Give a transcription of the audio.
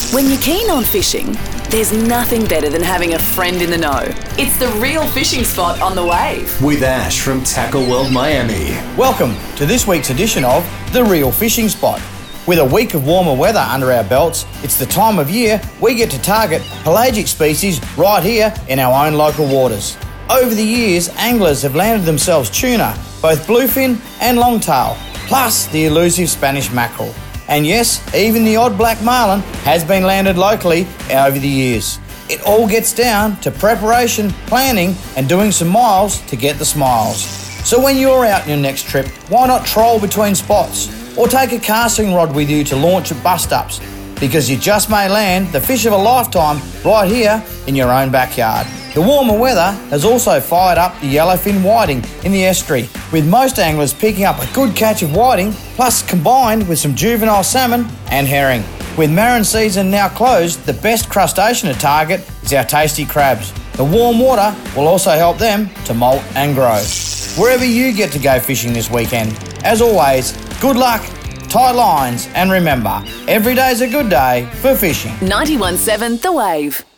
When you're keen on fishing, there's nothing better than having a friend in the know. It's the Real Fishing Spot on the Wave. With Ash from Tackle World Miami. Welcome to this week's edition of The Real Fishing Spot. With a week of warmer weather under our belts, it's the time of year we get to target pelagic species right here in our own local waters. Over the years, anglers have landed themselves tuna, both bluefin and longtail, plus the elusive Spanish mackerel. And yes, even the odd black marlin has been landed locally over the years. It all gets down to preparation, planning, and doing some miles to get the smiles. So when you're out on your next trip, why not troll between spots? Or take a casting rod with you to launch at bust-ups, because you just may land the fish of a lifetime right here in your own backyard. The warmer weather has also fired up the yellowfin whiting in the estuary, with most anglers picking up a good catch of whiting, plus combined with some juvenile salmon and herring. With marron season now closed, the best crustacean to target is our tasty crabs. The warm water will also help them to molt and grow. Wherever you get to go fishing this weekend, as always, good luck, tight lines, and remember, every day's a good day for fishing. 91.7 The Wave.